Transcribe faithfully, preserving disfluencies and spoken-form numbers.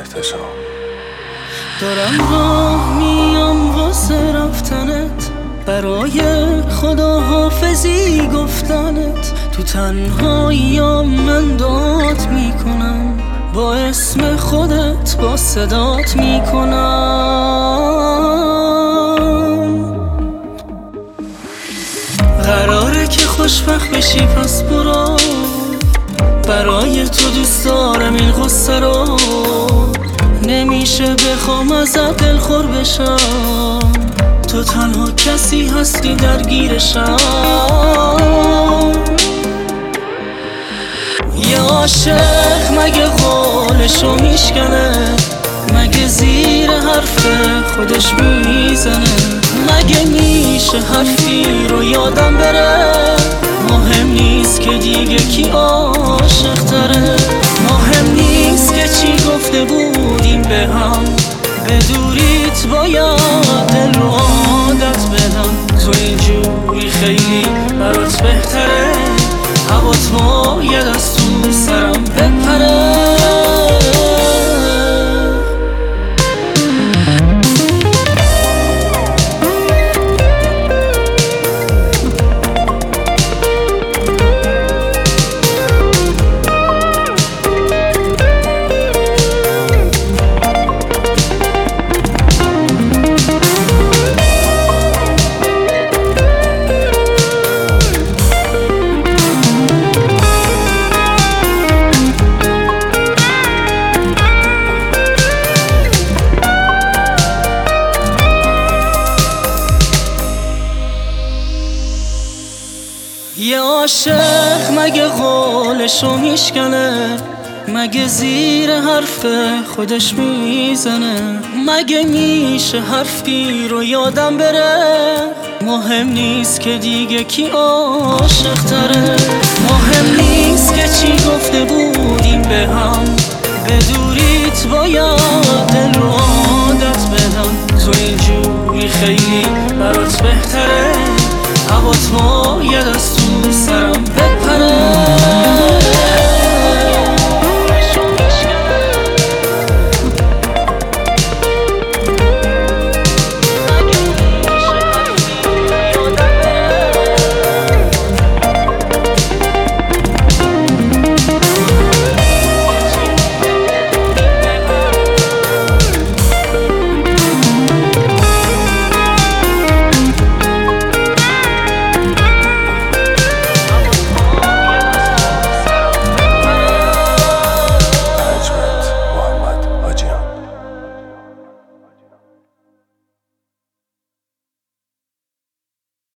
احتشام. دارم راه میام واسه رفتنت، برای خداحافظی گفتنت. تو تنهاییام من داد میکنم، با اسم خودت با صدات میکنم. قراره که خوشبخت بشی پس برو، برای تو دوست دارم این غصه رو. نمیشه بخوام ازت دلخور بشم، تو تنها کسی هستی درگیرشم. یه عاشق مگه قولشو میشکنه، مگه زیر حرف خودش میزنه. مگه میشه حرفی رو یادم بره، مهم نیست که دیگه کی عاشق تره. مهم نیست که چی گفته بودیم به هم، بدوریت باید دل رو عادت بدم. تو اینجوری خیلی برات بهتره، هوات باید از تو سرم بپره. یه عاشق مگه قولشو میشکنه، مگه زیر حرف خودش میزنه. مگه میشه حرفی رو یادم بره، مهم نیست که دیگه کی عاشق تره. مهم نیست که چی گفته بودیم به هم، بدوریت باید دل رو عادت بدم. تو اینجوری خیلی برات بهتره، هوات باید از